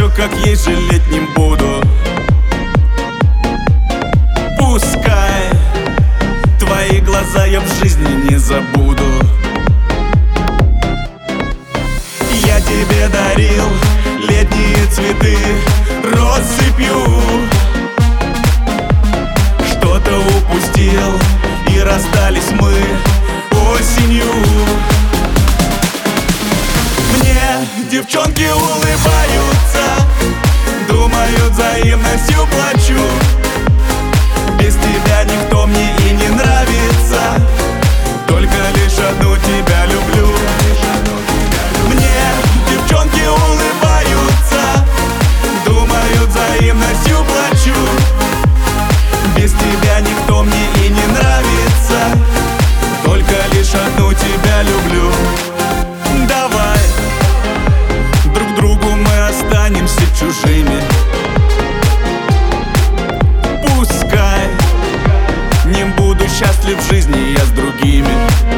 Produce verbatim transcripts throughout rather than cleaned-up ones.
все как есть, жалеть не буду. Пускай твои глаза я в жизни не забуду. Я тебе дарил летние цветы россыпью, что-то упустил, и расстались мы осенью. Мне девчонки улыбаются, думают, взаимностью плачу. Без тебя никто мне и не нравится, только лишь одну тебя люблю. Мне девчонки улыбаются, думают, взаимностью плачу. Без тебя никто мне и не нравится, только лишь одну тебя люблю. Давай, друг другу мы останемся чужими. Пускай не буду счастлив в жизни я с другими.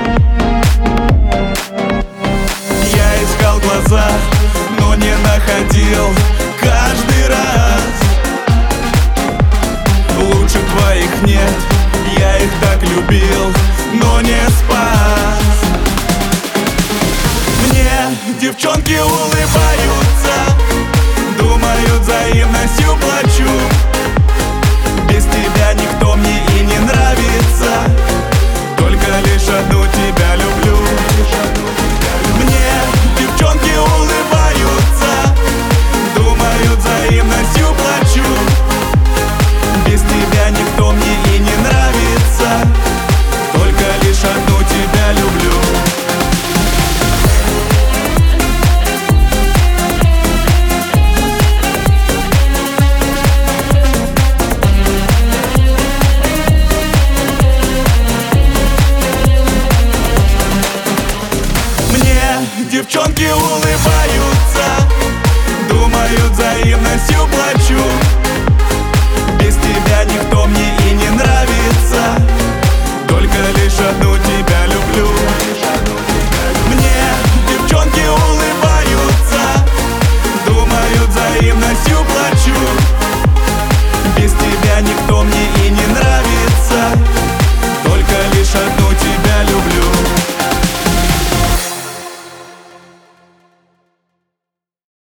Я искал глаза, но не находил каждый раз. Лучше твоих нет, я их так любил, но не спас. Мне девчонки улыбаются, думают, взаимностью плачу. Без тебя никто мне и не нравится, только лишь одну тебя люблю. Мне девчонки улыбаются, думают, взаимностью плачу. Без тебя никто мне и не нравится, только лишь одну тебя люблю. Девчонки улыбаются, думают, взаимностью плачу. Без тебя никто мне